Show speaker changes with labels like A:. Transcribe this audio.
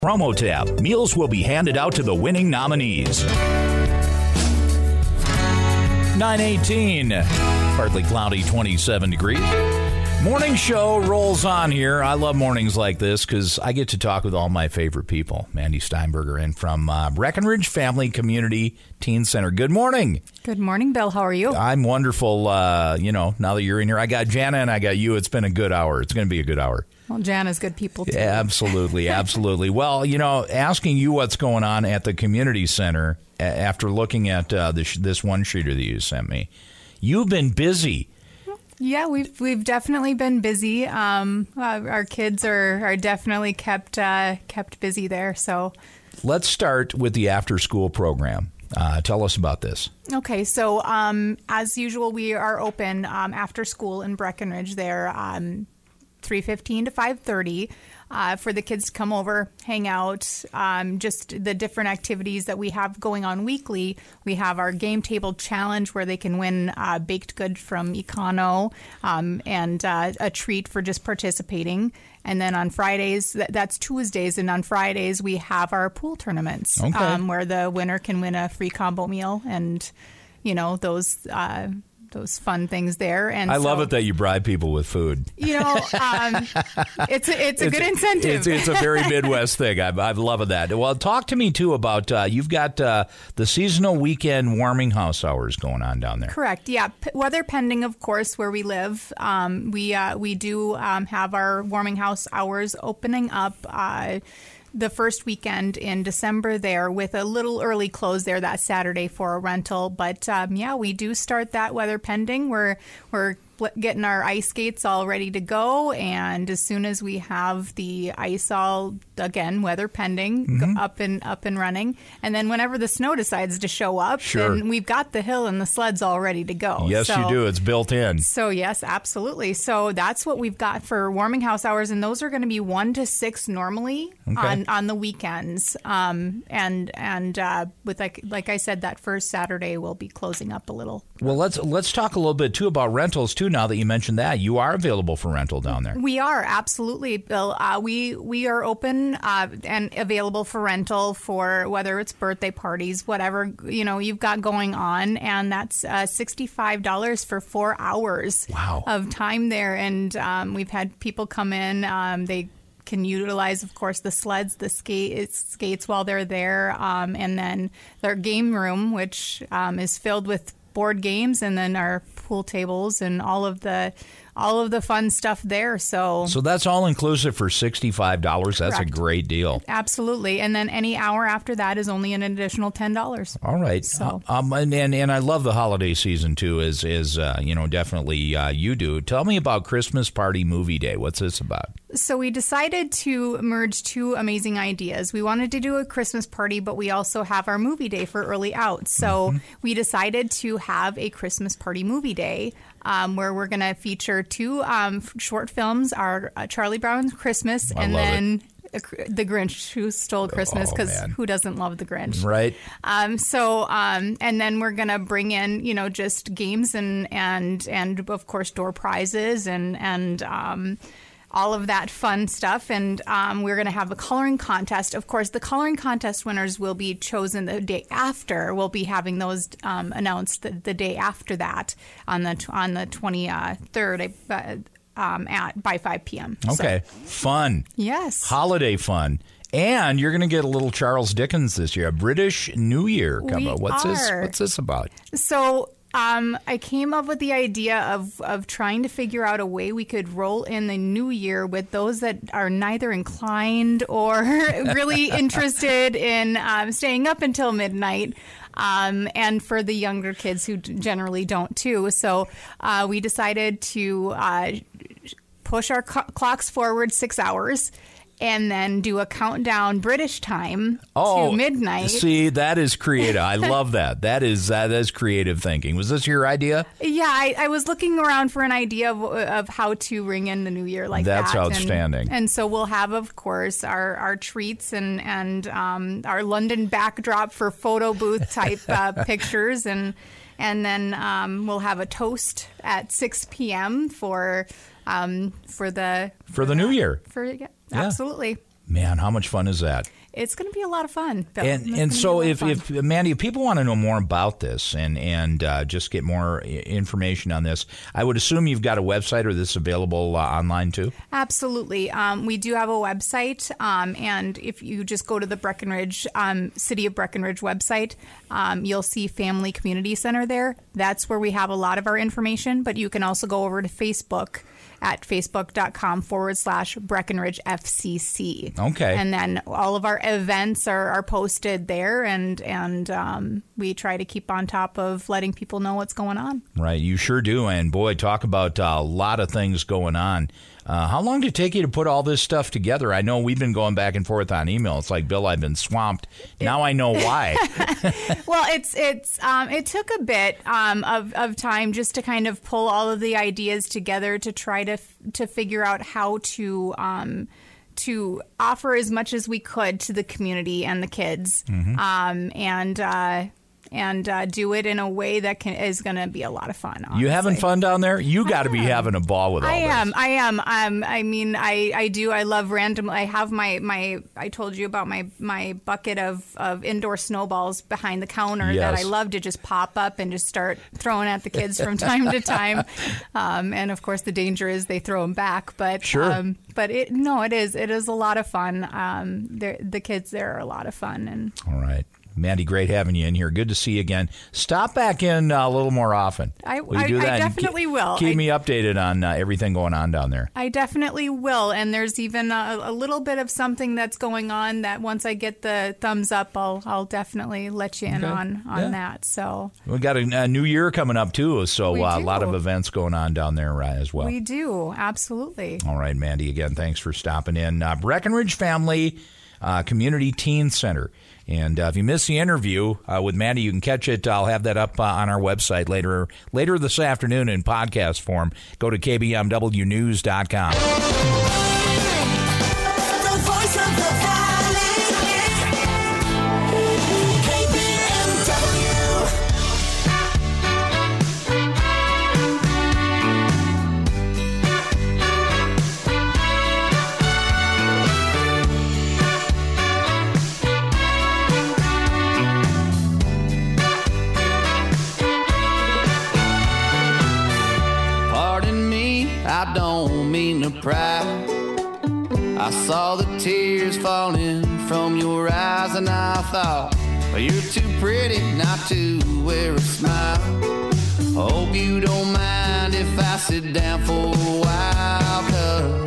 A: Promo tab. Meals will be handed out to the winning nominees. 9:18. Partly cloudy, 27 degrees. Morning show rolls on here. I love mornings like this because I get to talk with all my favorite people. Mandy Steinberger in from Breckenridge Family Community Teen Center. Good morning.
B: Good morning, Bill. How are you?
A: I'm wonderful. Now that you're in here, I got Jana and I got you. It's been a good hour. It's going to be a good hour.
B: Well, Jana's good people, too.
A: Yeah, absolutely, absolutely. Well, asking you what's going on at the community center after looking at this one shooter that you sent me, you've been busy.
B: Yeah, we've definitely been busy. Our kids are definitely kept busy there. So
A: let's start with the after school program. Tell us about this.
B: Okay, so as usual, we are open after school in Breckenridge there, 3:15 to 5:30. For the kids to come over, hang out, just the different activities that we have going on weekly. We have our game table challenge where they can win baked good from Econo and a treat for just participating. And then on Fridays, that's Tuesdays, and on Fridays we have our pool tournaments where the winner can win a free combo meal and, those fun things there. And
A: I love it that you bribe people with food.
B: It's a good incentive.
A: It's a very Midwest thing. I'm loving that. Well, talk to me, too, about you've got the seasonal weekend warming house hours going on down there.
B: Correct, yeah. Weather pending, of course, where we live. We do have our warming house hours opening up the first weekend in December there with a little early close there that Saturday for a rental. But, we do start that weather pending. We're getting our ice skates all ready to go. And as soon as we have the ice all, again, weather pending, up and running. And then whenever the snow decides to show up, then we've got the hill and the sleds all ready to go.
A: Yes, you do. It's built in.
B: So, yes, absolutely. So that's what we've got for warming house hours. And those are going to be 1 to 6 normally on the weekends. With like I said, that first Saturday we'll be closing up a little.
A: Well, let's talk a little bit, too, about rentals, too, now that you mentioned that. You are available for rental down there.
B: We are, absolutely, Bill. We are open and available for rental for whether it's birthday parties, whatever, you've got going on. And that's $65 for 4 hours of time there. And we've had people come in. They can utilize, of course, the sleds, the skates while they're there. And then their game room, which is filled with board games, and then our pool tables and all of the fun stuff there. So
A: that's all inclusive for $65. That's a great deal.
B: Absolutely. And then any hour after that is only an additional $10.
A: All right.
B: So
A: and I love the holiday season too, as definitely you do. Tell me about Christmas Party Movie Day. What's this about?
B: So we decided to merge two amazing ideas. We wanted to do a Christmas party, but we also have our movie day for early out. So we decided to have a Christmas Party Movie Day where we're going to feature 2 short films, our Charlie Brown's Christmas and then The Grinch Who Stole Christmas, because who doesn't love The Grinch?
A: Right.
B: And then we're going to bring in, just games and of course, door prizes and all of that fun stuff. And we're going to have a coloring contest. Of course, the coloring contest winners will be chosen the day after. We'll be having those announced the day after that on the 23rd by 5 p.m.
A: Okay. So. Fun.
B: Yes.
A: Holiday fun. And you're going to get a little Charles Dickens this year, a British New Year come up. What's this about?
B: So I came up with the idea of trying to figure out a way we could roll in the new year with those that are neither inclined or really interested in staying up until midnight. And for the younger kids who generally don't too. So we decided to push our clocks forward 6 hours and then do a countdown British time to midnight.
A: See, that is creative. I love that. That is creative thinking. Was this your idea?
B: Yeah, I was looking around for an idea of how to ring in the new year like that.
A: That's outstanding.
B: And so we'll have, of course, our treats and our London backdrop for photo booth type pictures. And then we'll have a toast at 6 p.m. for the new year.
A: Yeah.
B: Absolutely.
A: Man, how much fun is that?
B: It's going to be a lot of fun, Bill.
A: And so if Mandy, if people want to know more about this and just get more information on this, I would assume you've got a website, or this available online too?
B: Absolutely. We do have a website, and if you just go to the Breckenridge, City of Breckenridge website, you'll see Family Community Center there. That's where we have a lot of our information, but you can also go over to Facebook at facebook.com/Breckenridge FCC.
A: Okay.
B: And then all of our events are posted there, and we try to keep on top of letting people know what's going on.
A: Right, you sure do. And boy, talk about a lot of things going on. How long did it take you to put all this stuff together? I know we've been going back and forth on email. It's like, Bill, I've been swamped. Now I know why.
B: Well, it took a bit of time just to kind of pull all of the ideas together to try to figure out how to offer as much as we could to the community and the kids, and do it in a way that is going to be a lot of fun. Honestly.
A: You having fun down there? You got to be having a ball with all this.
B: I am. I mean, I do. I love random. I have my. I told you about my bucket of indoor snowballs behind the counter that I love to just pop up and just start throwing at the kids from time to time. And of course, the danger is they throw them back. But
A: sure.
B: But it is a lot of fun. The kids there are a lot of fun. And
A: all right. Mandy, great having you in here. Good to see you again. Stop back in a little more often.
B: I definitely will.
A: Keep me updated on everything going on down there.
B: I definitely will. And there's even a little bit of something that's going on that once I get the thumbs up, I'll definitely let you in on that. So
A: we got a new year coming up too, so a lot of events going on down there as well.
B: We do, absolutely.
A: All right, Mandy. Again, thanks for stopping in. Breckenridge Family Community Teen Center. And if you missed the interview with Mandy, you can catch it. I'll have that up on our website later this afternoon in podcast form. Go to KBMWnews.com.
C: The voice of the valley, KBMW.
D: I don't mean to pry. I saw the tears falling from your eyes, and I thought, well, you're too pretty not to wear a smile. Hope you don't mind if I sit down for a while, 'cause